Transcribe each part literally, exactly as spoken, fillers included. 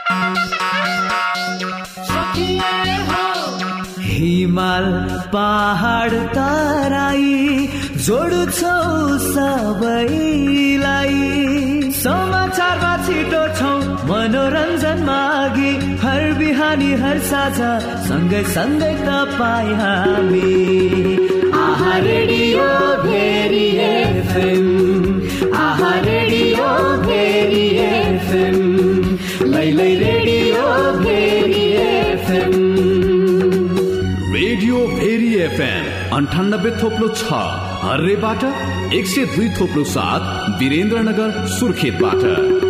हिमाल पहाड तराई जोड्छौ सबैलाई, समाचारमा छिटो छौ मनोरञ्जन मागी, हर बिहानी हर साझा सँगै सँगै तपाईँ हामी। आहा रेडियो भेरी एफएम, आहा रेडियो भेरी एफएम, लैलै radio Bheri FM. Radio Bheri FM अन्ठानब्बे थोप्लो छ हर्रेबाट, एक सय दुई थोप्लो सात वीरेन्द्रनगर सुर्खेतबाट।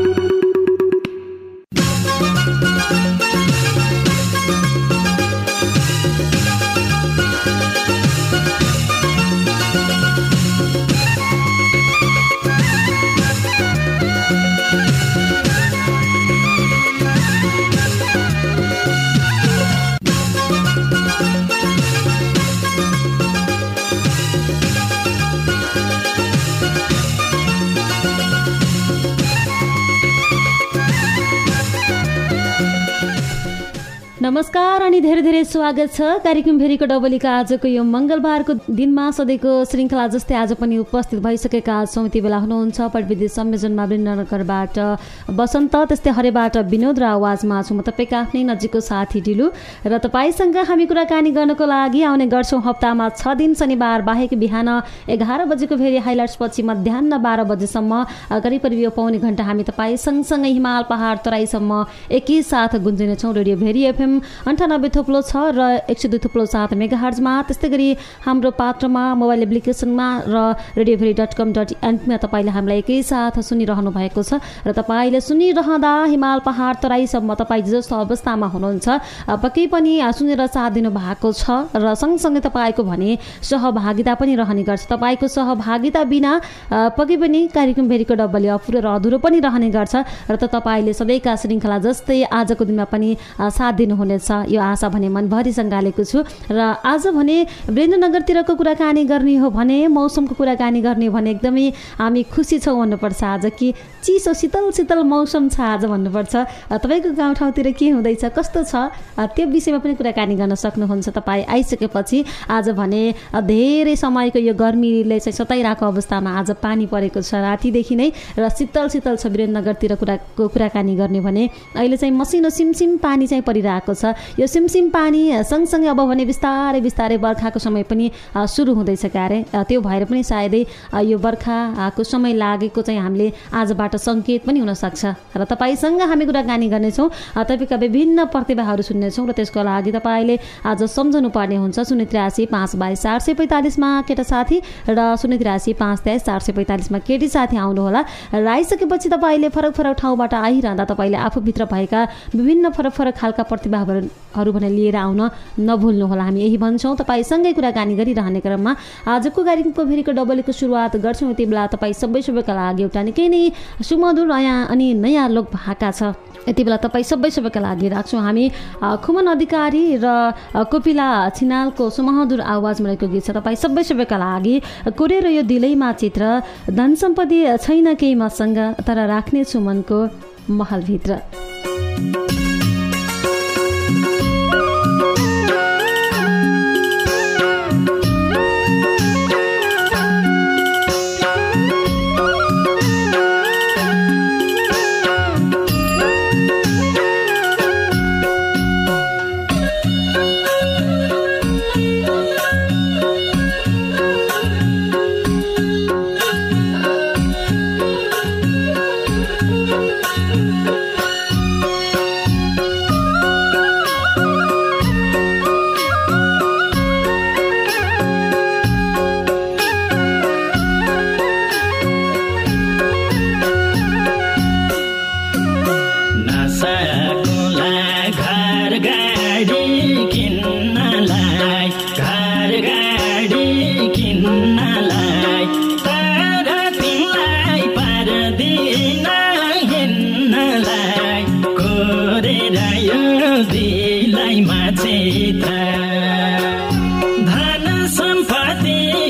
नमस्कार अनि धेरै धेरै स्वागत छ कार्यक्रम भेरीको डबलीका आजको यो मङ्गलबारको दिनमा सधैँको श्रृङ्खला जस्तै आज पनि उपस्थित भइसकेका छौँ। यति बेला हुनुहुन्छ प्रविधि संयोजनमा वीरेन्द्रनगरबाट बसन्त, त्यस्तै हरेबाट विनोद र आवाजमा छु म तपाईँको आफ्नै नजिकको साथी ढिलु, र तपाईँसँग हामी कुराकानी गर्नको लागि आउने गर्छौँ हप्तामा छ दिन, शनिबार बाहेक बिहान एघार बजेको भेरी हाइलाइट्स पछि मध्याह बाह्र बजेसम्म करिब करिब यो पाउने घन्टा हामी तपाईँ सँगसँगै हिमाल पहाड तराईसम्म एकैसाथ गुन्जिनेछौँ। रेडियो भेरी एफएम अन्ठानब्बे थोप्लो छ र एक सय दुई थोप्लो सात मेगा हर्जमा, त्यस्तै गरी हाम्रो पात्रमा मोबाइल एप्लिकेसनमा र radio Bheri dot com dot एनपीमा तपाईँले हामीलाई एकैसाथ सुनिरहनु भएको छ। र तपाईँले सुनिरहँदा हिमाल पहाड तराईसम्म तपाईँ जस्तो अवस्थामा हुनुहुन्छ पक्कै पनि सुनेर साथ दिनु भएको छ, र सँगसँगै तपाईँको भने सहभागिता पनि रहने गर्छ। तपाईँको सहभागिता बिना पक्कै पनि कार्यक्रम भेरीको डबली अपुरो र अधुरो पनि रहने गर्छ, र त तपाईँले सधैँका श्रृङ्खला जस्तै आजको दिनमा पनि साथ दिनु हुनेछ यो आशा भने मनभरि सँगालेको छु। र आज भने वीरेन्द्रनगरतिरको कुराकानी गर्ने हो भने, मौसमको कुराकानी गर्ने हो भने एकदमै हामी खुसी छौँ भन्नुपर्छ। आज कि चिसो शीतल शीतल मौसम छ आज भन्नुपर्छ। तपाईँको गाउँठाउँतिर के हुँदैछ, कस्तो छ, त्यो विषयमा पनि कुराकानी गर्न सक्नुहुन्छ तपाईँ आइसकेपछि। आज भने धेरै समयको यो गर्मीले चाहिँ सताइरहेको अवस्थामा आज पानी परेको छ रातिदेखि नै, र शीतल शीतल छ वीरेन्द्रनगरतिर कुराको कुराकानी गर्ने भने अहिले चाहिँ मसिनो सिमसिम पानी चाहिँ परिरहेको छ। यो सिमसिम पानी सँगसँगै अब भने बिस्तारै बिस्तारै बर्खाको समय पनि सुरु हुँदैछ क्यारे, त्यो भएर पनि सायदै यो बर्खाको समय लागेको चाहिँ हामीले आजबाट सङ्केत पनि हुनसक्छ। र तपाईँसँग हामी कुराकानी गर्नेछौँ, तपाईँका विभिन्न प्रतिभाहरू सुन्नेछौँ, र त्यसको लागि तपाईँले आज सम्झनु पर्ने हुन्छ शून्य त्रियासी पाँच बाइस चार सय पैँतालिसमा केटा साथी र शून्य त्रियासी पाँच तेइस चार सय पैँतालिसमा केटी साथी आउनुहोला। र आइसकेपछि तपाईँले फरक फरक ठाउँबाट आइरहँदा तपाईँले आफूभित्र भएका विभिन्न फरक फरक खालका प्रतिभाहरू भने लिएर आउन नभुल्नुहोला। हामी यही भन्छौँ तपाईँसँगै कुराकानी गरिरहने क्रममा आजको कार्यक्रमको भेरीको डबलीको सुरुवात गर्छौँ। यति बेला तपाईँ सबै सबैका लागि एउटा निकै नै सुमधुर नयाँ अनि नयाँ लोक भाका छ, यति बेला तपाईँ सबै सबैका लागि राख्छौँ हामी खुमन अधिकारी र कोपिला छिनालको सुमधुर आवाजमा रहेको गीत छ तपाईँ सबै सबैका लागि। कोरेर यो दिलैमा चित्र, धन सम्पत्ति छैन केही मसँग, तर राख्नेछु मनको महलभित्र।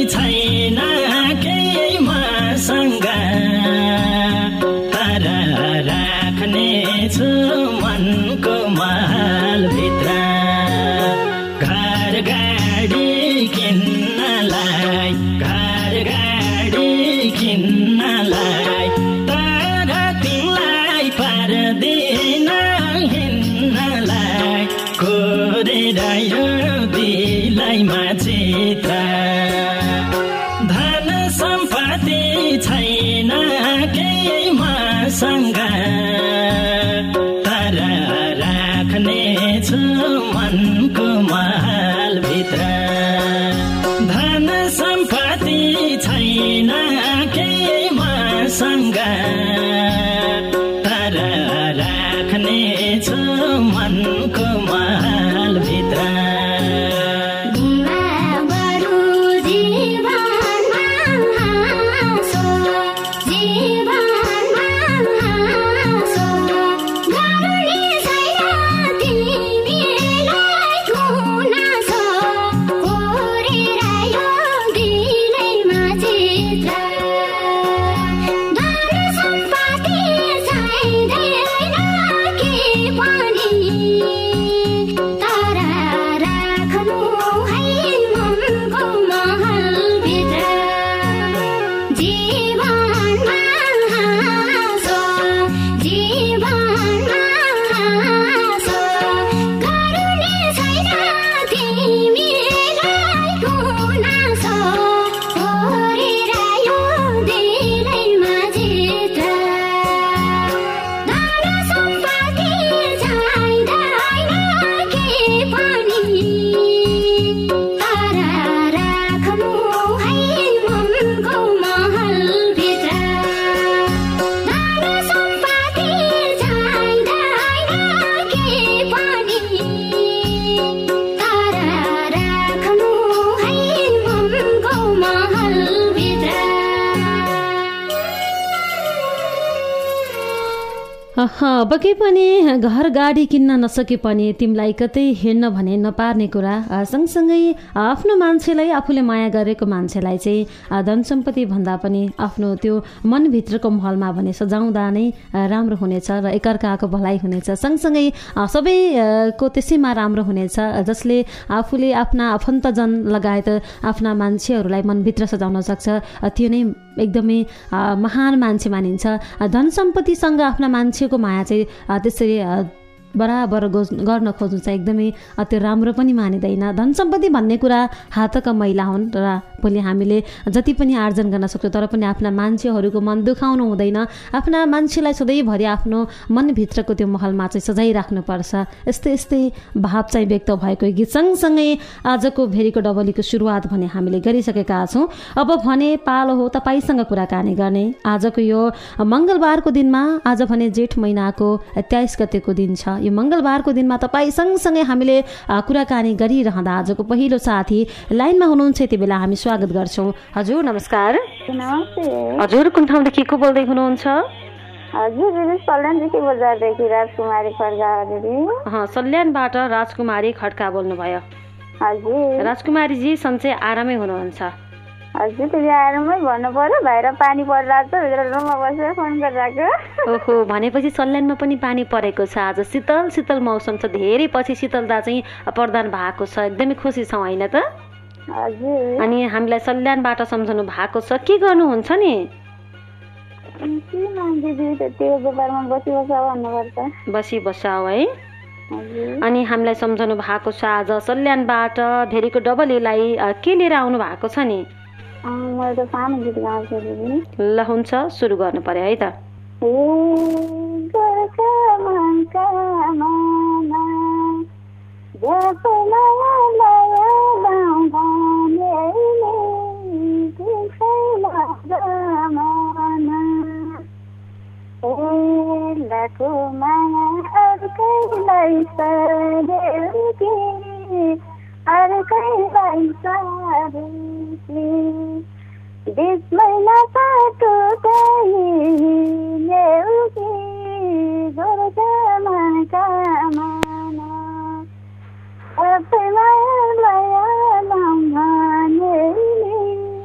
छैन केही मसँग, तर राख्ने छु मनको महलभित्र घर गाडी किन्नलाई घर गाडी किन्नलाई तर तिमीलाई पर्दैन हिँड्नलाई कोरेर यो दिलैमा चित्र धन सम्पत्ति छैन केही मसँग तर राख्ने छु मनको महलभित्र धन सम्पत्ति छैन केही मसँग तर राख्ने छु मनको महलभित्र अब के पनि घर गाडी किन्न नसके पनि तिमीलाई कतै हिँड्न भने नपार्ने कुरा सँगसँगै आफ्नो मान्छेलाई आफूले माया गरेको मान्छेलाई चाहिँ धन सम्पत्ति भन्दा पनि आफ्नो त्यो मनभित्रको महलमा भने सजाउँदा नै राम्रो हुनेछ र एकअर्काको भलाइ हुनेछ सँगसँगै सबैको त्यसैमा राम्रो हुनेछ जसले आफूले आफ्ना आफन्तजन लगायत आफ्ना मान्छेहरूलाई मनभित्र सजाउन सक्छ त्यो नै एकदमै महान मान्छे मानिन्छ। धन सम्पत्तिसँग आफ्ना मान्छेको माया चाहिँ त्यसरी बराबर गर्न खोज्नु चाहिँ एकदमै त्यो राम्रो पनि मानिँदैन। धन सम्पत्ति भन्ने कुरा हातका मैला हुन् र भोलि हामीले जति पनि आर्जन गर्न सक्छौँ तर पनि आफ्ना मान्छेहरूको मन दुखाउनु हुँदैन। आफ्ना मान्छेलाई सधैँभरि आफ्नो मनभित्रको त्यो महलमा चाहिँ सजाइराख्नुपर्छ। यस्तै यस्तै भाव चाहिँ व्यक्त भएको गीत सँगसँगै आजको भेरीको डबलीको सुरुवात भने हामीले गरिसकेका छौँ। अब भने पालो हो तपाईँसँग कुराकानी गर्ने। आजको यो मङ्गलबारको दिनमा, आज भने जेठ महिनाको तेइस गतेको दिन छ। यो मङ्गलबारको दिनमा तपाईँ सँगसँगै हामीले कुराकानी गरिरहँदा आजको पहिलो साथी लाइनमा हुनुहुन्छ। यति बेला हामी स्वागत गर्छौँ। हजुर नमस्कार। नमस्ते। हजुर कुन ठाउँदेखि को बोल्दै हुनुहुन्छ? हजुर दिदी सल्यानदेखि बजारदेखि राजकुमारी खड्का दिदी। अँ सल्यानबाट राजकुमारी खड्का बोल्नुभयो। हजुर राजकुमारीजी सन्चै आरामै हुनुहुन्छ? हजुर दिदी आरामै भन्नु पर्यो, बाहिर पानी परिरहेको छ, भित्र रुममा बसेर फोन गरिरहेको। ओहो, भनेपछि सल्यानमा पनि पानी परेको छ। आज शीतल शीतल मौसम छ, धेरै पछि शीतलता चाहिँ प्रदान भएको छ। एकदमै खुसी छौँ होइन त? हजुर। अनि हामीलाई सल्यानबाट सम्झनु भएको छ, के गर्नुहुन्छ नि? बसी बसाउ है। अनि हामीलाई सम्झनु भएको छ आज सल्यानबाट भेरीको डबलीलाई के लिएर आउनु भएको छ नि? ल हुन्छ, सुरु गर्नु पर्यो है त।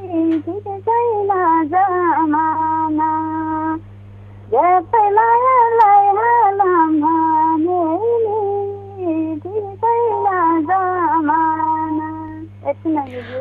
जब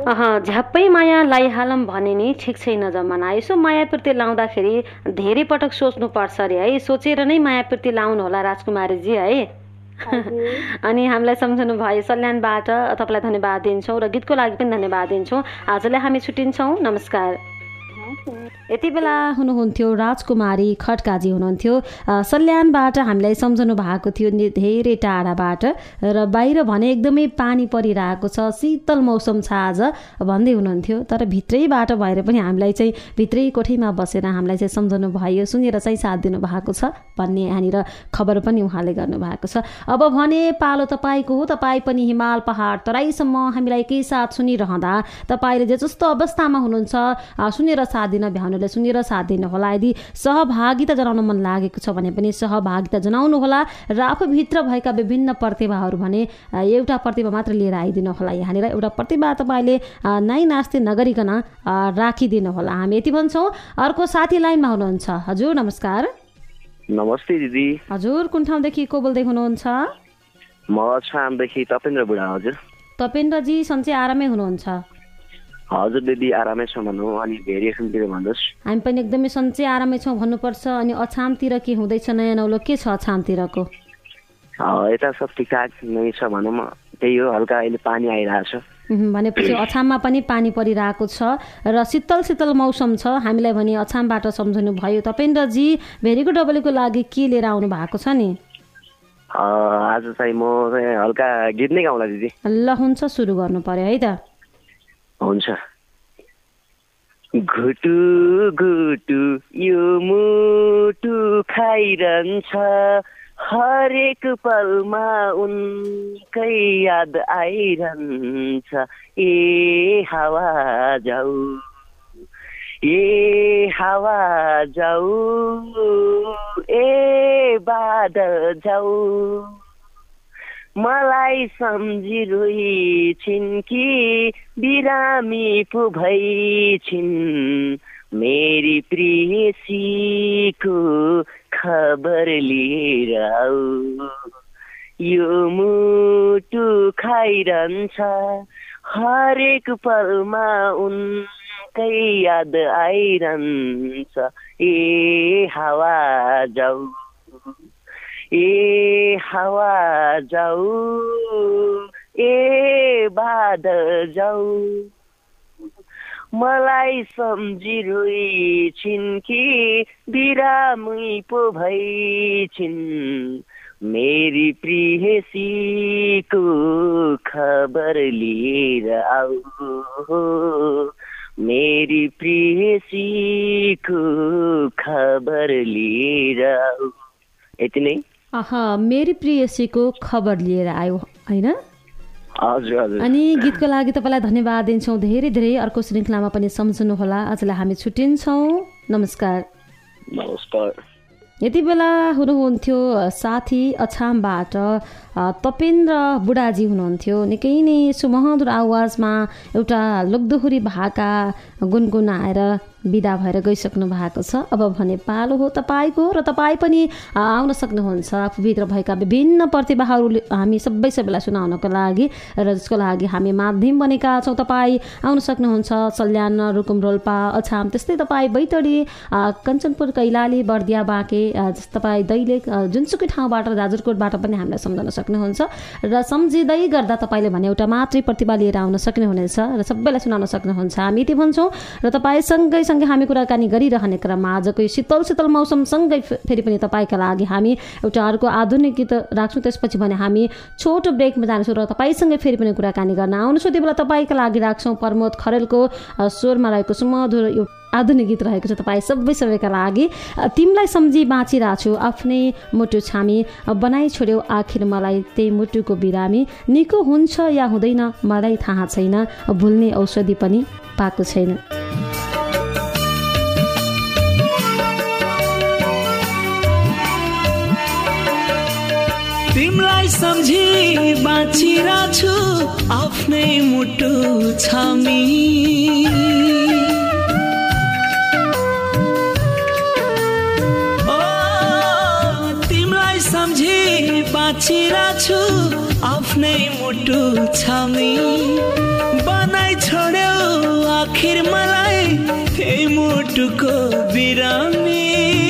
अह झ्याप्पै माया लाइहालम भने नि ठिक छैन जमाना। यसो मायाप्रति लाउँदाखेरि धेरै पटक सोच्नुपर्छ अरे है, सोचेर नै मायाप्रति लाउनु होला राजकुमारीजी है। अनि हामीलाई सम्झनु भयो सल्यानबाट, तपाईँलाई धन्यवाद दिन्छौँ र गीतको लागि पनि धन्यवाद दिन्छौँ। आजलाई हामी छुट्टिन्छौँ, नमस्कार। यति बेला हुनुहुन्थ्यो राजकुमारी खड्काजी हुनुहुन्थ्यो सल्यानबाट, हामीलाई सम्झनु भएको थियो धेरै टाढाबाट र बाहिर भने एकदमै पानी परिरहेको छ, शीतल मौसम छ आज भन्दै हुनुहुन्थ्यो। तर भित्रैबाट भएर पनि हामीलाई चाहिँ भित्रै कोठीमा बसेर हामीलाई चाहिँ सम्झनु भयो, सुनेर चाहिँ साथ दिनु भएको छ भन्ने यहाँनिर खबर पनि उहाँले गर्नुभएको छ। अब भने पालो तपाईँको हो, तपाईँ पनि हिमाल पहाड तराईसम्म हामीलाई एकै साथ सुनिरहँदा तपाईँले जे जस्तो अवस्थामा हुनुहुन्छ सुनेर साथ दिन भ्याउनुले सुनेर साथ दिनुहोला। यदि सहभागिता जनाउन मन लागेको छ भने पनि सहभागिता जनाउनुहोला र आफूभित्र भएका विभिन्न प्रतिभाहरू भने एउटा प्रतिभा मात्र लिएर आइदिनु होला। यहाँनिर एउटा प्रतिभा तपाईँले नाइ नास्ति नगरिकन राखिदिनु होला। हामी यति भन्छौँ। अर्को साथी लाइनमा हुनुहुन्छ। हजुर नमस्कार। नमस्ते दिदी। हजुर कुन ठाउँदेखि को बोल्दै हुनुहुन्छ? म छामदेखि तपेन्द्र बुढा। हजुर तपेन्द्रजी सन्चै आरामै हुनुहुन्छ? हजुर दिदी आरामै छौँ भनौँ। अनि भेरिएसनतिर भन्नुहोस्। हामी पनि एकदमै सन्चै आरामै छौँ भन्नुपर्छ। अनि अछामतिर के हुँदैछ नयाँ नौलो के छ अछामतिरको? यता सब ठिकठाक नै छ भनौँ, त्यही हो हल्का अहिले पानी आइरहेको छ। भनेपछि अछाममा पनि पानी परिरहेको छ र शीतल शीतल मौसम छ। हामीलाई भने अछामबाट सम्झनु भयो। तपेन्द्रजी भेरीको डबलीको लागि के लिएर आउनु भएको छ नि? आज चाहिँ म हल्का गीत नै गाउँला दिदी। ल हुन्छ, सुरु गर्नु पर्यो है त। हुन्छ। घुटु घुटु यो मुटु खाइरहन्छ, हरेक पलमा उनकै याद आइरहन्छ। ए हावा जाऊ, ए हावा जाऊ, ए बादल जाऊ, मलाई सम्झी रोई छिन् कि बिरामी पो भई छिन्, मेरी प्रियसीको खबर लिएर आऊ। यो मुटु खाइरहन्छ, हरेक पलमा उनकै याद आइरहन्छ। ए हावा जाऊ, ए हावा जाऊ, ए बादल जाऊ, मलाई सम्झी रोई छिन् कि बिरामी पो भई छिन्, मेरी प्रियसीको खबर लिएर आऊ, मेरी प्रियसीको खबर लिएर आऊ। यति नै। अह मेरी प्रियसीको खबर लिएर आयो होइन? हजुर हजुर। अनि गीतको लागि तपाईँलाई धन्यवाद दिन्छौँ धेरै धेरै। अर्को श्रृङ्खलामा पनि सम्झनुहोला। आजलाई हामी छुट्टिन्छौँ, नमस्कार। नमस्कार। यति बेला हुनुहुन्थ्यो साथी अछामबाट तपेन्द्र बुढाजी हुनुहुन्थ्यो। निकै नै सुमधुर आवाजमा एउटा लोकदोहोरी भाका गुनगुनाएर बिदा भएर गइसक्नु भएको छ। अब भने पालो हो तपाईँको र तपाईँ पनि आउन सक्नुहुन्छ। आफूभित्र भएका विभिन्न प्रतिभाहरू हामी सबै सबैलाई सुनाउनको लागि र जसको लागि हामी माध्यम बनेका छौँ। तपाईँ आउन सक्नुहुन्छ सल्यान, रुकुम, रोल्पा, अछाम, त्यस्तै तपाईँ बैतडी, कञ्चनपुर, कैलाली, बर्दिया, बाँके, तपाईँ दैलेख जुनसुकै ठाउँबाट जाजरकोटबाट पनि हामीलाई सम्झन सक्नुहुन्छ। र सम्झिँदै गर्दा तपाईँले भने एउटा मातृ प्रतिभा लिएर आउन सक्नुहुनेछ र सबैलाई सुनाउन सक्नुहुन्छ। हामी यति भन्छौँ र तपाईँसँगै सँगै हामी कुराकानी गरिरहने क्रममा आजको यो शीतल शीतल मौसमसँगै फेरि पनि तपाईँका लागि हामी एउटा अर्को आधुनिक गीत राख्छौँ। त्यसपछि भने हामी छोटो ब्रेकमा जान्छौँ र तपाईँसँगै फेरि पनि कुराकानी गर्न आउनुहोस्। त्यति बेला तपाईँका लागि राख्छौँ प्रमोद खरेलको स्वरमा रहेको सुमधुर यो आधुनिक गीत रहेको छ तपाईँ सबै सबैका लागि। तिमीलाई सम्झी बाँचिरहेको छु, आफ्नै मुटु छामी, बनाइ छोड्यौ आखिर मलाई त्यही मुटुको बिरामी, निको हुन्छ या हुँदैन मलाई थाहा छैन, भुल्ने औषधि पनि पाएको छैन। तिमीलाई सम्झी बाँचिरहेको छु, आफ्नै मुटु छामी, बाँचिरहेको छु आफ्नै मुटु छामी, बनाइ तिमीलाई छोड्यौ आखिर मलाई त्यही मुटुको बिरामी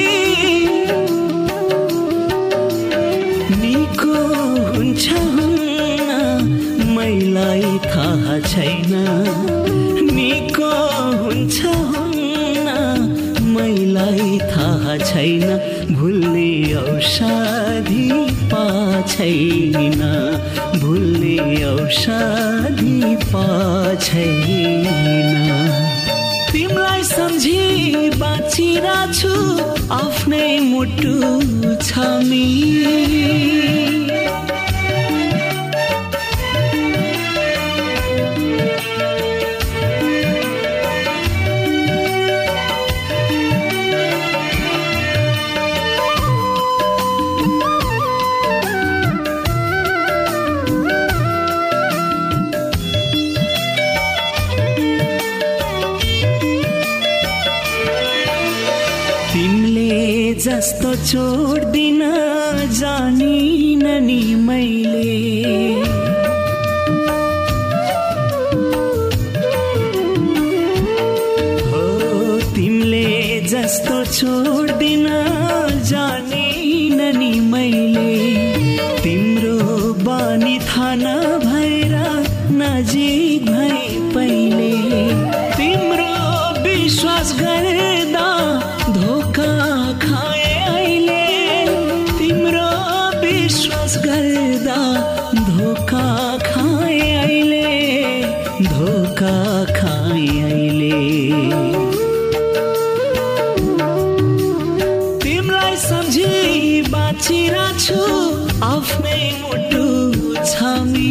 निको हुन्छ हुन्न मैलाई थाहा छैन निको हुन्छ हुन्न मैलाई थाहा छैन भुल्ने औषधि पा छैन भुल्ने औषधि पा छैन तिमीलाई सम्झी बाँचिरहेको छु आफ्नै मुटु छामी जस्तो छोड्दिन जानिन नि मैले हो तिमीले जस्तो छोड्दिन जानिन नि मैले तिम्रो बानी थाना भएर नजिक भए पहिले तिम्रो विश्वास गर्दा धोका खाए अहिले तिम्रो विश्वास गर्दा धोका खाए अहिले धोका खाए अहिले तिमीलाई सम्झी बाँचिरहेको छु आफ्नै मुटु छामी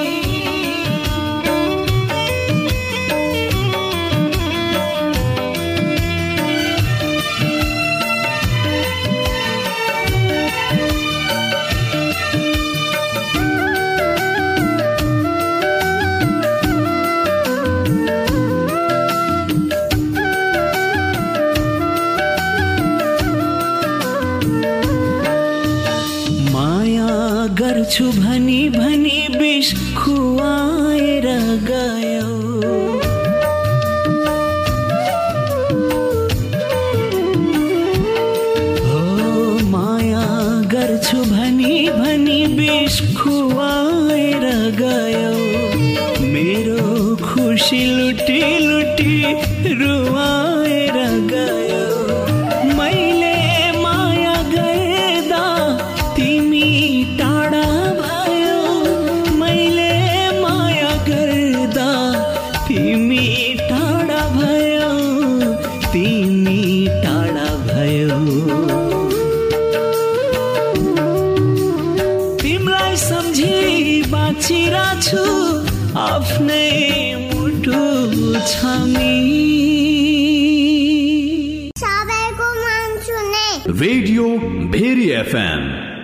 गर्छु भनी भनी विष खुवाएर गयो हो माया गर्छु भनी भनी विष खुवाएर गयो मेरो खुसी लुटी लुटी रुवाएर गयो मैले माया गर्दा तिमी टाढा भयो मैले माया गर्दा तिमी टाढा भयो तिमी टाढा भयो तिमीलाई सम्झी बाँचिरहेको छु आफ्नै मुटु छामी सबैको मन सुने रेडियो भेरी एफएम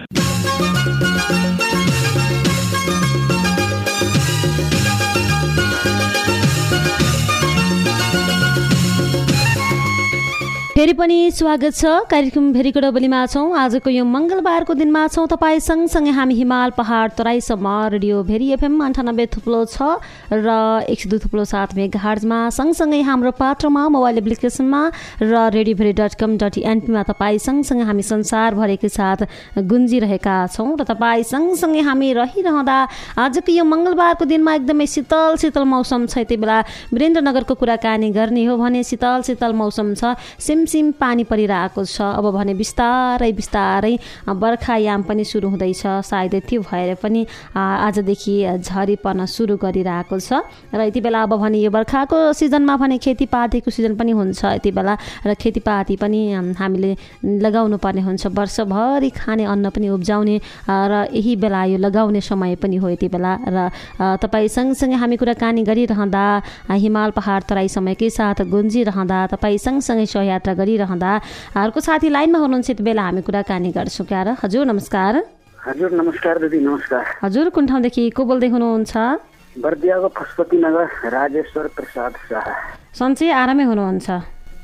फेरि पनि स्वागत छ कार्यक्रम भेरीको डबलीमा छौँ। आजको यो मङ्गलबारको दिनमा छौँ तपाईँ सँगसँगै हामी हिमाल पहाड तराईसम्म रेडियो भेरी एफएम अन्ठानब्बे थुप्लो छ र एक सय दुई थुप्लो सात मेगाहर्जमा सँगसँगै हाम्रो पात्रमा मोबाइल एप्लिकेसनमा र radio Bheri dot com dot एनपीमा तपाईँ सँगसँगै हामी संसारभरिकै साथ गुन्जिरहेका छौँ र तपाईँ सँगसँगै हामी रहिरहँदा आजको यो मङ्गलबारको दिनमा एकदमै शीतल शीतल मौसम छ। यति बेला वीरेन्द्रनगरको कुराकानी गर्ने हो भने शीतल शीतल मौसम छ, सिमसिम पानी परिरहेको छ। अब भने बिस्तारै बिस्तारै बर्खायाम पनि सुरु हुँदैछ। सायद त्यो भएर पनि आजदेखि झरी पर्न सुरु गरिरहेको छ र यति बेला अब भने यो बर्खाको सिजनमा भने खेतीपातीको सिजन पनि हुन्छ यति बेला र खेतीपाती पनि हामीले लगाउनु पर्ने हुन्छ। वर्षभरि खाने अन्न पनि उब्जाउने र यही बेला यो लगाउने समय पनि हो यति बेला। र तपाईँ सँगसँगै हामी कुराकानी गरिरहँदा हिमाल पहाड तराई समयकै साथ गुन्जिरहँदा तपाईँ सँगसँगै सहयात्रा गरिरहँदा अर्को साथी लाइनमा हुनुहुन्छ यति बेला हामी कुराकानी गर्छौँ। क्या र हजुर नमस्कार। हजुर नमस्कार दिदी नमस्कार। हजुर कुन ठाउँदेखि को बोल्दै हुनुहुन्छ? बर्दियाको पशुपति नगर राजेश्वर प्रसाद शाह। सन्चै आरामै हुनुहुन्छ?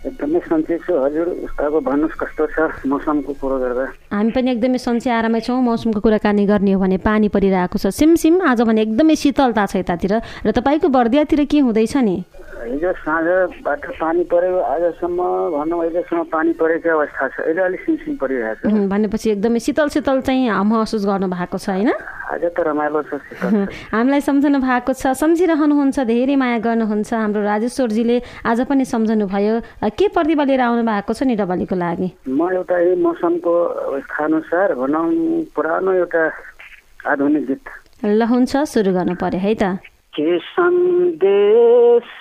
एकदमै सन्चै छु हजुर। अब भन्नुहोस् कस्तो छ मौसमको कुरो गर्दा? हामी पनि एकदमै सन्चै आरामै छौँ। मौसमको कुराकानी गर्ने हो भने पानी परिरहेको छ सिमसिम। आज भने एकदमै शीतलता छ यतातिर। र तपाईँको बर्दियातिर के हुँदैछ नि? हिजो साँझबाट पानी पर्यो, आजसम्म भनौँ अहिलेसम्म पानी परेको अवस्था छ। अहिले अलिक सिमसिम परिरहेको छ भनेपछि एकदमै शीतल शीतल चाहिँ महसुस गर्नु भएको छ होइन? आज त रमाइलो छ, शीतल। हामीलाई सम्झनु भएको छ, सम्झिरहनुहुन्छ, धेरै माया गर्नुहुन्छ। हाम्रो राजेश्वरजीले आज पनि सम्झनु भयो। के प्रतिभा लिएर आउनु भएको छ नि डबलीको लागि? म एउटा यही मौसमको अवस्था अनुसार भनौँ पुरानो एउटा आधुनिक गीत। ल हुन्छ, सुरु गर्नु पर्यो है त। के सन्देश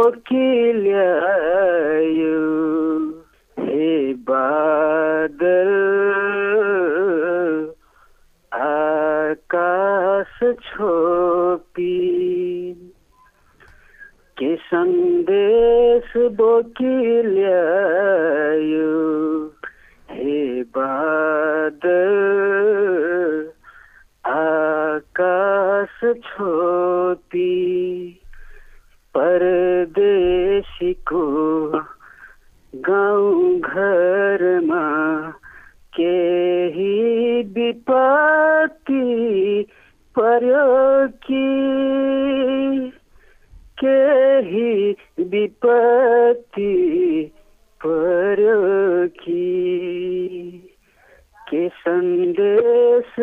बोकिल्यायो हे बादल आकाश छोपी, के सन्देश बोकिल्यायो हे बादल आकाश छोपी, परदेशीको गाउँ घरमा केही विपत्ति पर्यो कि, केही विपत्ति पर्यो कि, के सन्देश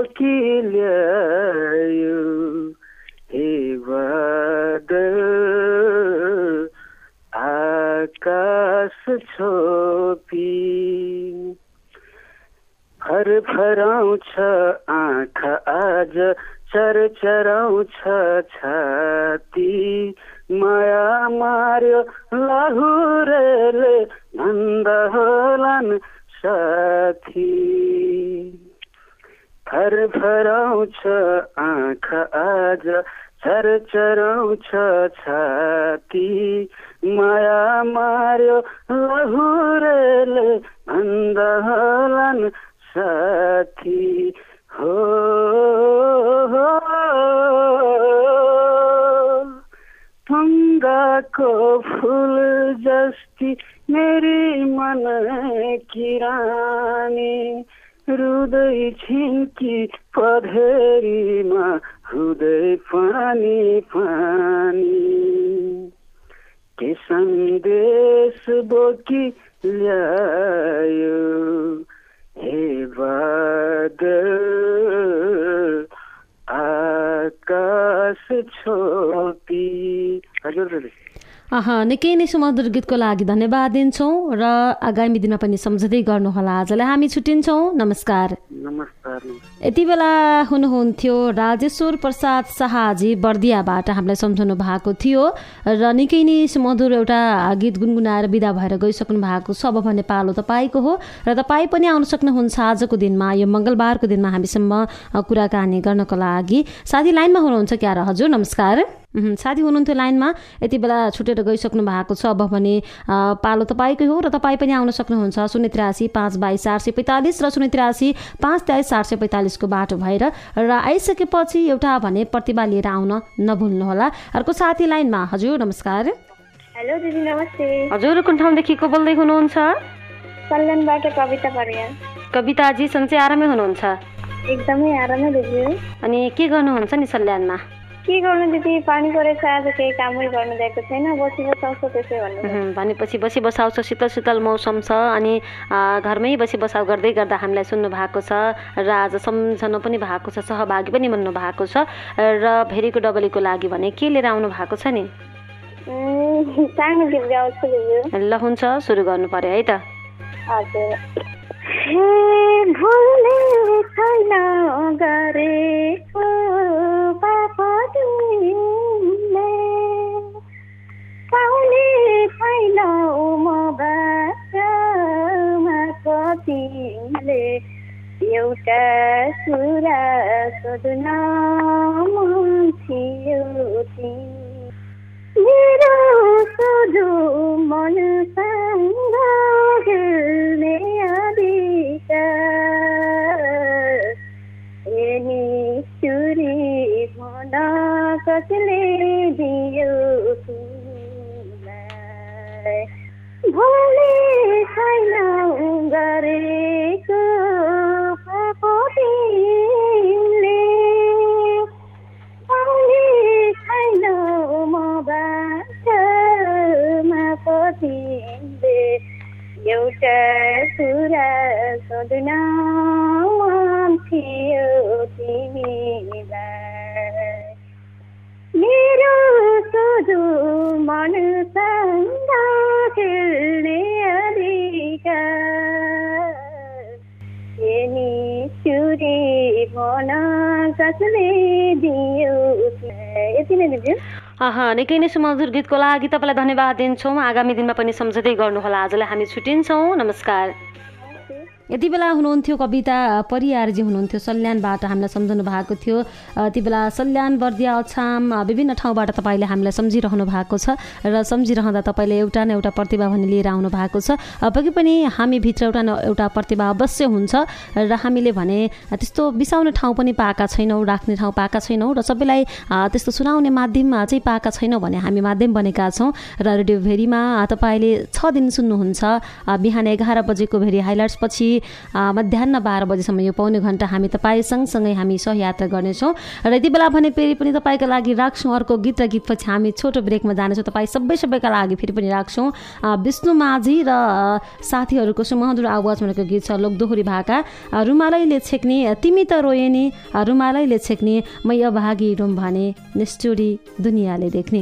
बोकिल्यायो हे बादल आकाश छोपी, फरफराउँछ आँखा आज चरचराउँछ छाती, माया मार्यो लाहुरेले भन्दा होलान् साथी, फरफराउँछ आँखा आज चरचराउँछ छाती, माया मार्यो लाहुरेले भन्दा होलान् साथी हो, ढुङ्गाको फुल जस्ती मेरी मन की रानी, रुदै छिन्की पधेरीमा हुँदै पानी पानी, के सन्देश बोकी ल्यायो हे बादल आकाश छोपी। हजुर अह निकै नै सुमधुर गीतको लागि धन्यवाद दिन्छौँ र आगामी दिनमा पनि सम्झँदै गर्नुहोला। आजलाई हामी छुट्टिन्छौँ। नमस्कार। नमस्कार। यति बेला हुनुहुन्थ्यो राजेश्वर प्रसाद शाहजी बर्दियाबाट हामीलाई सम्झाउनु भएको थियो र निकै नै सुमधुर एउटा गीत गुनगुनाएर विदा भएर गइसक्नु भएको छ। अब भने पालो तपाईँको हो र तपाईँ पनि आउन सक्नुहुन्छ आजको दिनमा, यो मङ्गलबारको दिनमा हामीसँग कुराकानी गर्नको लागि। साथी लाइनमा हुनुहुन्छ क्या र? हजुर नमस्कार। साथी हुनुहुन्थ्यो लाइनमा, यति बेला छुटेर गइसक्नु भएको छ। अब भने पालो तपाईँकै हो र तपाईँ पनि आउन सक्नुहुन्छ शून्य त्रियासी पाँच बाइस चार सय पैँतालिस र शून्य त्रियासी पाँच तेइस चार सय पैँतालिसको बाटो भएर र आइसकेपछि एउटा भने प्रतिभा लिएर आउन नभुल्नुहोला। अर्को साथी लाइनमा। हजुर नमस्कार। हेलो दिदी नमस्ते। हजुर कुन ठाउँदेखि को बोल्दै हुनुहुन्छ? सल्यानबाट कविता परियार। कविताजी सन्चै आरामै हुनुहुन्छ? एकदमै आरामै दिदी। अनि के गर्नुहुन्छ नि सल्यानमा? के गर्नु दिदी, पानी परेछ, आज केही कामै गर्नु दिएको छैन, बसी बसाउँछ त्यसै भन्नु। भनेपछि बसी बसाउँछ, शीतल शीतल मौसम छ अनि घरमै बसी बसाउ गर्दै गर्दा हामीलाई सुन्नु भएको छ र आज सम्झनु पनि भएको छ, सहभागी पनि बन्नु भएको छ र भेरीको डबलीको लागि भने के लिएर आउनु भएको छ नि? सानो गीत गाउँछु दिदी। ल हुन्छ, सुरु गर्नु पर्यो है त। हजुर। हे भुल्ने छैन गरेको पापा तिमीले, पाउने छैन मबामा तिमीले, एउटा कुरा सोध्न मन थियो मेरो सोधो मनसँग खेल्ने अधिकार, एनी चुरी भन कसले दियो तिमीलाई, थियो तिमीलाई मेरो सोझो मनसँग खेल्ने अधिकार एनी चुरी मन कसले दियो यति नै दिन्छु। निकै नै सुमधुर गीतको लागि तपाईँलाई धन्यवाद दिन्छौँ। आगामी दिनमा पनि सम्झँदै गर्नुहोला। आजलाई हामी छुट्टिन्छौँ। नमस्कार। यति बेला हुनुहुन्थ्यो कविता परियारजी हुनुहुन्थ्यो सल्यानबाट हामीलाई सम्झाउनु भएको थियो। यति बेला सल्यान बर्दिया अछाम विभिन्न ठाउँबाट तपाईँले हामीलाई सम्झिरहनु भएको छ र सम्झिरहँदा तपाईँले एउटा न एउटा प्रतिभा भने लिएर आउनु भएको छ। पक्कै पनि हामीभित्र एउटा न एउटा प्रतिभा अवश्य हुन्छ र हामीले भने त्यस्तो बिसाउने ठाउँ पनि पाएका छैनौँ, राख्ने ठाउँ पाएका छैनौँ र सबैलाई त्यस्तो सुनाउने माध्यम चाहिँ पाएका छैनौँ भने हामी माध्यम बनेका छौँ। र रेडियो भेरीमा तपाईँले छ दिन सुन्नुहुन्छ। बिहान एघार बजेको भेरी हाइलाइट्स पछि मध्याह बाह्र बजीसम्म यो पाउने घन्टा हामी तपाईँ सँगसँगै हामी सहयात्रा गर्नेछौँ। र यति बेला भने फेरि पनि तपाईँका लागि राख्छौँ अर्को गीत र गीतपछि हामी छोटो ब्रेकमा जानेछौँ। तपाईँ सबै सबैका लागि फेरि पनि राख्छौँ विष्णु माझी र साथीहरूको सुमधुर आवाजमा रहेको गीत छ लोकदोहोरी भाका रुमालैले छेक्ने तिमी त रोए नि रुमालैले छेक्ने मै अभागी रुम भने निष्ठुरी दुनियाँले देख्ने।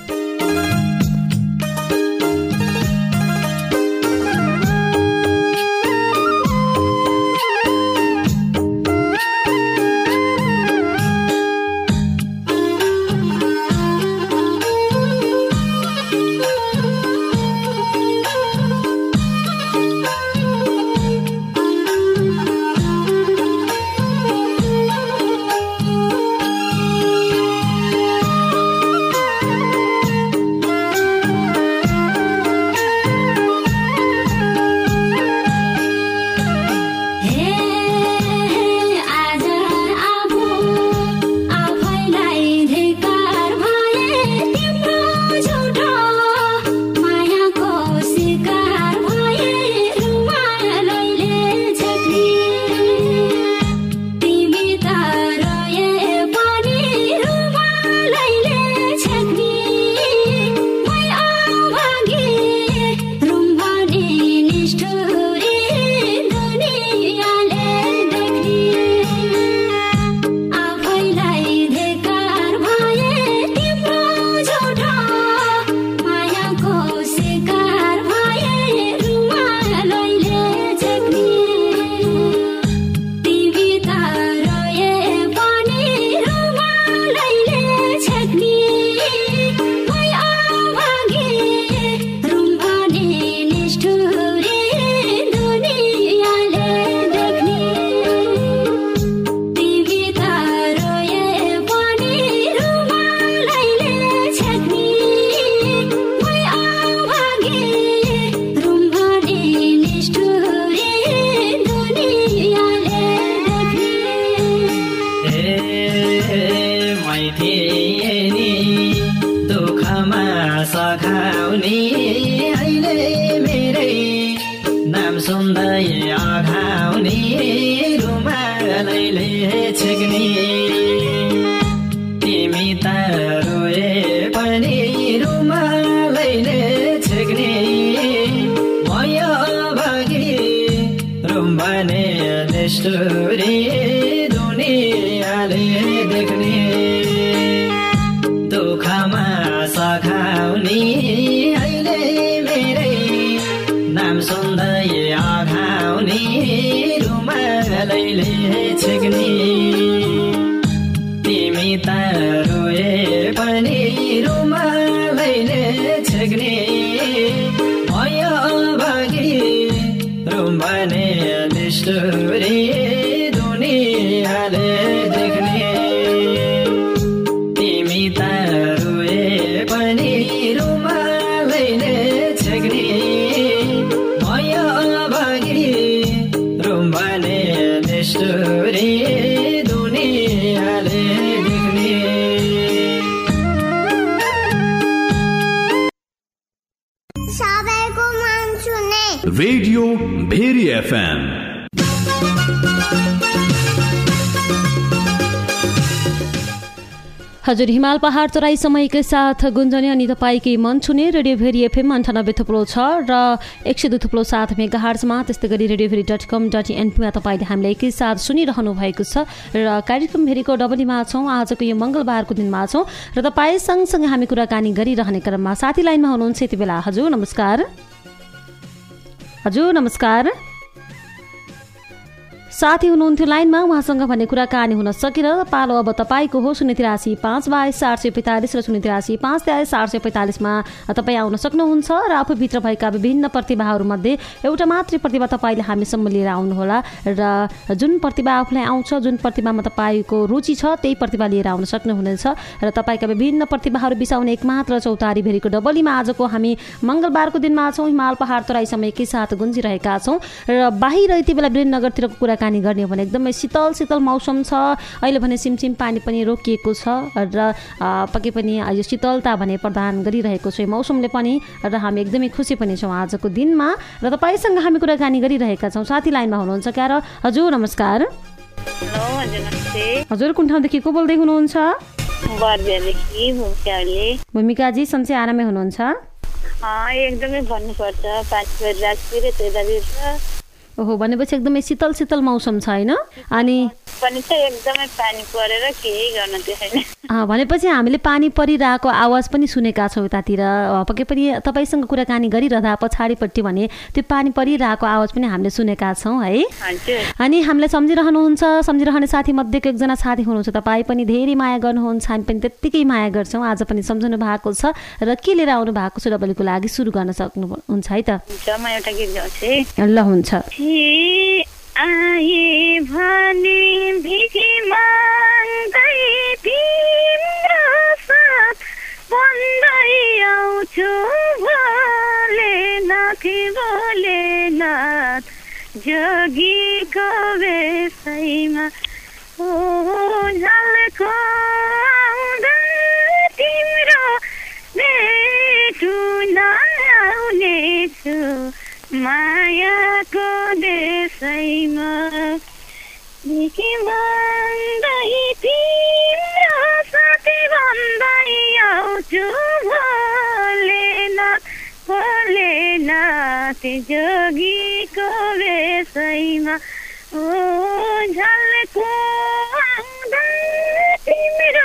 रेडियो भेरी एफएम हजुर हिमाल पहाड तराई समयकै साथ गुन्जने अनि तपाईँकै मन छुने रेडियो भेरी एफएम अन्ठानब्बे थुप्लो छ र एक सय दुई थुप्लो सात मेगाहर्जमा, त्यस्तै गरी radio Bheri dot com dot एनपीमा तपाईँले हामीलाई एकैसाथ सुनिरहनु भएको छ र कार्यक्रम भेरीको डबलीमा छौँ। आजको यो मङ्गलबारको दिनमा छौँ र तपाईँ सँगसँगै हामी कुराकानी गरिरहने क्रममा साथी लाइनमा हुनुहुन्छ यति बेला। हजुर नमस्कार। हजुर नमस्कार, साथी हुनुहुन्थ्यो लाइनमा, उहाँसँग भन्ने कुराकानी हुन सकेन। पालो अब तपाईँको हो शून्य तिरासी पाँच बाइस आठ सय पैँतालिस र शून्य तिरासी पाँच तेइस आठ सय पैँतालिसमा तपाईँ आउन सक्नुहुन्छ र आफूभित्र भएका विभिन्न प्रतिभाहरूमध्ये एउटा मात्रै प्रतिभा तपाईँले हामीसम्म लिएर आउनुहोला र जुन प्रतिभा आफूलाई आउँछ, जुन प्रतिभामा तपाईँको रुचि छ त्यही प्रतिभा लिएर आउन सक्नुहुनेछ र तपाईँका विभिन्न प्रतिभाहरू बिसाउने एक मात्र चौतारी भेरीको डबलीमा आजको हामी मङ्गलबारको दिनमा छौँ। हिमाल पहाड तराई समयकै साथ गुन्जिरहेका छौँ र बाहिर यति बेला वीरेन्द्रनगरतिरको कुराकानी गर्ने हो भने एकदमै शीतल शीतल मौसम छ। अहिले भने सिमसिम पानी पनि रोकिएको छ र पक्कै पनि यो शीतलता भने प्रदान गरिरहेको छ मौसमले पनि र हामी एकदमै खुसी पनि छौँ आजको दिनमा र तपाईँसँग हामी कुराकानी गरिरहेका छौँ। साथी लाइनमा हुनुहुन्छ क्या र? हजुर नमस्कार। हजुर कुन ठाउँदेखि को बोल्दै हुनुहुन्छ? भूमिकाजी सन्चै आरामै हुनुहुन्छ? एकदमै भन्नुपर्छ, पानी परिरहेको ओहो, भनेपछि एकदमै शीतल शीतल मौसम छ होइन? अनि पनि चाहिँ एकदमै पानी परेर केही गर्न दिएन। भनेपछि हामीले पानी परिरहेको आवाज पनि सुनेका छौँ यतातिर। पक्कै पनि तपाईँसँग कुराकानी गरिरहँदा पछाडिपट्टि भने त्यो पानी परिरहेको आवाज पनि हामीले सुनेका छौँ है। अनि हामीलाई सम्झिरहनुहुन्छ, सम्झिरहने साथी मध्येको एकजना साथी हुनुहुन्छ, तपाईँ पनि धेरै माया गर्नुहुन्छ, हामी पनि त्यत्तिकै माया गर्छौँ। आज पनि सम्झनु भएको छ र के लिएर आउनु भएको छ डबलीको लागि सुरु गर्न सक्नुहुन्छ है त? म एउटा गीत गाउँछु। ल हुन्छ। आए भने भिखी माग्दै तिम्रो साथ भन्दै आउँछु भोलेनाथ भोलेनाथ जोगीको वेशैमा ओ झल्को आउँदा तिम्रो भेटुन आउनेछु मायाको देशैमा भिखी माग्दै तिम्रो साथी भन्दै आउँछु भोलेनाथ भोलेनाथ जोगीको वेशैमा ओ झल्को आउँदा तिम्रो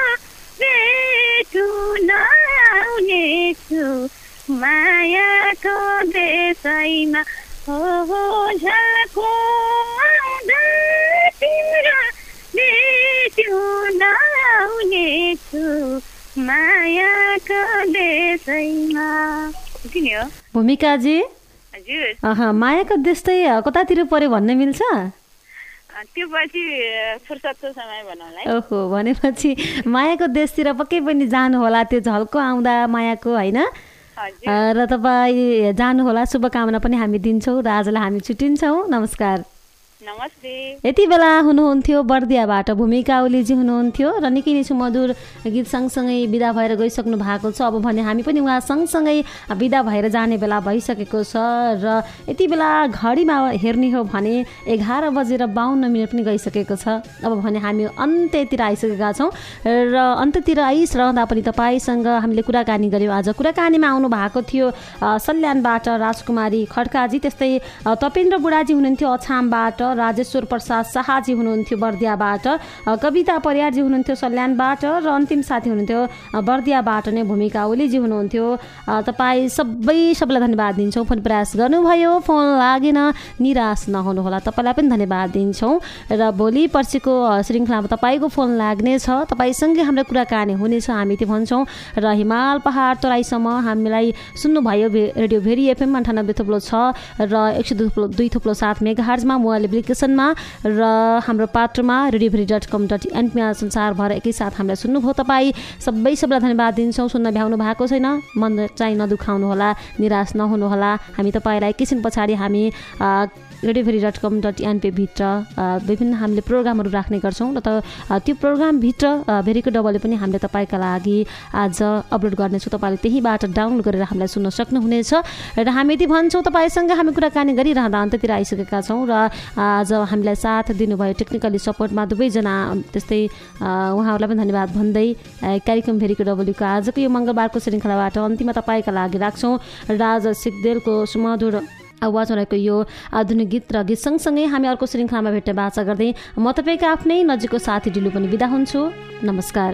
भेटुन आउनेछु मायाको देशैमा हो झल्को आउँदा तिम्रो भेटुन आउनेछु मायाको देशैमा। भूमिकाजी, हजुर मायाको देश चाहिँ कतातिर पर्यो भन्न मिल्छ? त्यो पछि फुर्सदको समय बनाउलाई। ओहो, भनेपछि मायाको देशतिर पक्कै पनि जानु होला, त्यो झल्को आउँदा मायाको होइन? र तपाईँ जानुहोला, शुभकामना पनि हामी दिन्छौँ र आजलाई हामी छुट्टिन्छौँ। नमस्कार। नमस्ते। यति बेला हुनुहुन्थ्यो बर्दियाबाट भूमिका ओलीजी हुनुहुन्थ्यो र निकै नै सुमधुर गीत सँगसँगै विदा भएर गइसक्नु भएको छ। अब भने हामी पनि उहाँ सँगसँगै विदा भएर जाने बेला भइसकेको छ र यति बेला घडीमा हेर्ने हो भने एघार बजेर बाहन्न मिनट पनि गइसकेको छ। अब भने हामी अन्त्यतिर आइसकेका छौँ र अन्त्यतिर आइसरहँदा पनि तपाईँसँग हामीले कुराकानी गऱ्यौँ। आज कुराकानीमा आउनु भएको थियो सल्यानबाट राजकुमारी खड्काजी, त्यस्तै तपेन्द्र बुढाजी हुनुहुन्थ्यो अछामबाट, राजेश्वर प्रसाद शाहजी हुनुहुन्थ्यो बर्दियाबाट, कविता परियारजी हुनुहुन्थ्यो सल्यानबाट र अन्तिम साथी हुनुहुन्थ्यो बर्दियाबाट नै भूमिका ओलीजी हुनुहुन्थ्यो। तपाईँ सबै सबैलाई धन्यवाद दिन्छौँ। फोन प्रयास गर्नुभयो, फोन लागेन, निराश नहुनुहोला, तपाईँलाई पनि धन्यवाद दिन्छौँ र भोलि पर्सिको श्रृङ्खलामा तपाईँको फोन लाग्नेछ, तपाईँसँगै हाम्रो कुराकानी हुनेछ हामी त्यो भन्छौँ र हिमाल पहाड तराईसम्म हामीलाई सुन्नुभयो रेडियो भेरी एफएम अन्ठानब्बे थुप्लो छ र एक सय दुई थुप्लो सात मेगाहर्जमा मोबाइल एप्लिकेसनमा र हाम्रो पात्रमा radio Bheri dot com dot एनपीमा संसारभर एकैसाथ हामीलाई सुन्नुभयो। तपाईँ सबै सबैलाई धन्यवाद दिन्छौँ। सुन्न भ्याउनु भएको छैन, मन चाहिँ नदुखाउनुहोला, निराश नहुनुहोला। हामी तपाईँलाई एकैछिन पछाडि हामी रेडियोभेरी डट कम डट एनपीभित्र विभिन्न हामीले प्रोग्रामहरू राख्ने गर्छौँ र त त्यो प्रोग्रामभित्र भेरीको डबलले पनि हामीले तपाईँका लागि आज अपलोड गर्नेछौँ। तपाईँले त्यहीँबाट डाउनलोड गरेर हामीलाई सुन्न सक्नुहुनेछ र हामी यति भन्छौँ तपाईँसँग हामी कुराकानी गरिरहँदा अन्त्यतिर आइसकेका छौँ र आज हामीलाई साथ दिनुभयो टेक्निकली सपोर्टमा दुवैजना, त्यस्तै उहाँहरूलाई पनि धन्यवाद भन्दै कार्यक्रम भेरीको डबलीको आजको यो मङ्गलबारको श्रृङ्खलाबाट अन्तिममा तपाईँका लागि राख्छौँ राजा सिग्देलको सुमधुर आवाजमा रहेको यो आधुनिक गीत र गीत सँगसँगै हामी अर्को श्रृङ्खलामा भेट्ने बाचा गर्दै म तपाईँको आफ्नै नजिकको साथी डिलु पनि बिदा हुन्छु। नमस्कार।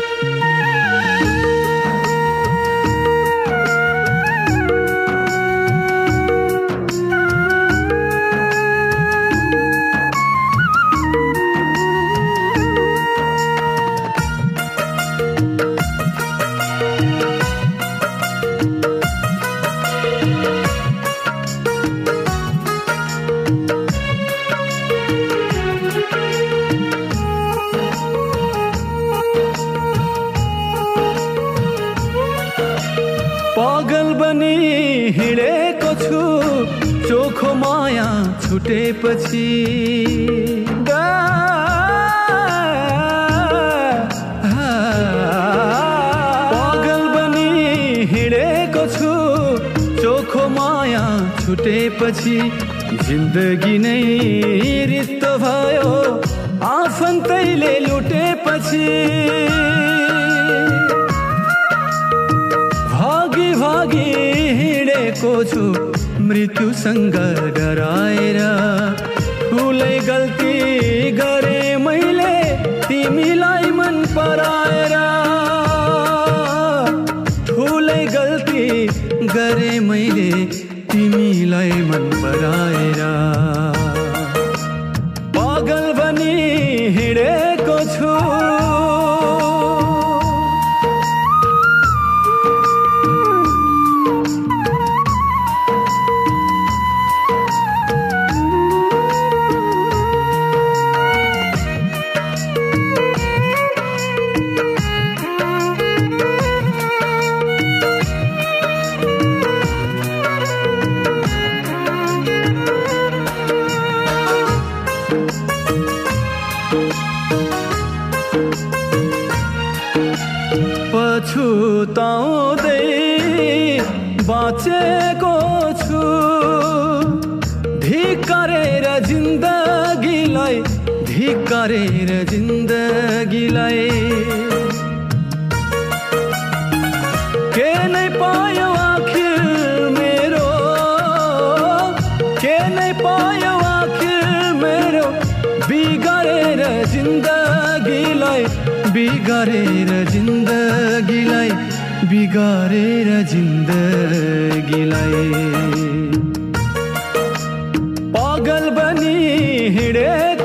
हिँडेको छु चोखो माया छुटेपछि, पागल बनी हिँडेको छु चोखो माया छुटेपछि, जिन्दगी नै रित्तो भयो आफन्तैले लुटेपछि, भागी भागी हिँडेको छु मृत्युसँग डराएर, ठुलै गल्ती गरे मैले तिमीलाई मन पराएर, ठुलै गल्ती गरे मैले तिमीलाई मन पराएर, पागल बनी हिँडेको छु। पछुताउँदै बाँचेको छु, धिक्कारेर जिन्दगीलाई, धिक्कारेर जिन्दगीलाई, के नै पायो आखिर मेरो, के नै पायो आखिर मेरो, बिगारेर जिन्दगीलाई, बिगारेर जिन्दगीलाई, बिगारेर जिन्दगीलाई, पागल बनी हिँडे